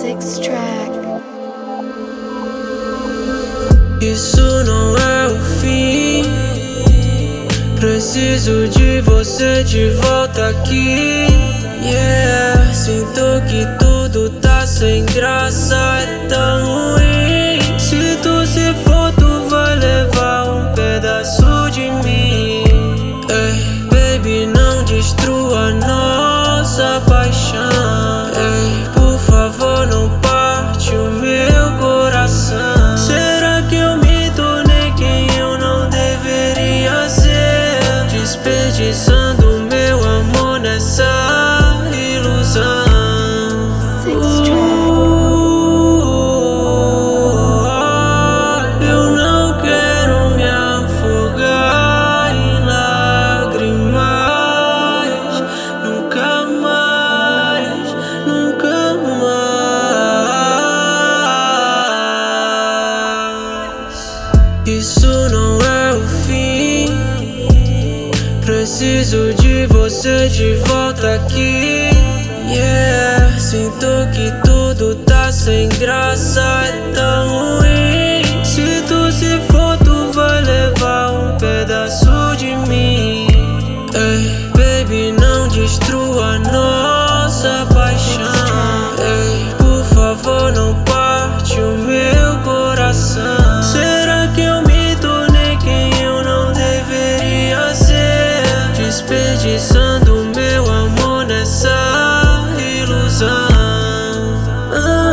Six Track. Isso não é o fim. Preciso de você de volta aqui. Yeah, sinto que tudo tá sem graça, é tão ruim. Se tu se for, tu vai levar um pedaço de mim. Ei, baby, não destrua nossa paixão. Ei, por favor, não parte o meu coração. Será que eu me tornei quem eu não deveria ser? Desperdiçando meu amor nessa ilusão. Six Track. Eu não quero me afogar em lágrimas. Nunca mais, nunca mais. Isso não é o fim. Preciso de você de volta aqui. Yeah, sinto que tudo tá sem graça, é tão ruim. Se tu se for, tu vai levar um pedaço de mim. Ei, baby, não destrua nossa paixão. Ei, por favor, não parte o meu coração. Será que eu me tornei quem eu não deveria ser? Desperdiçando meu amor nessa ilusão.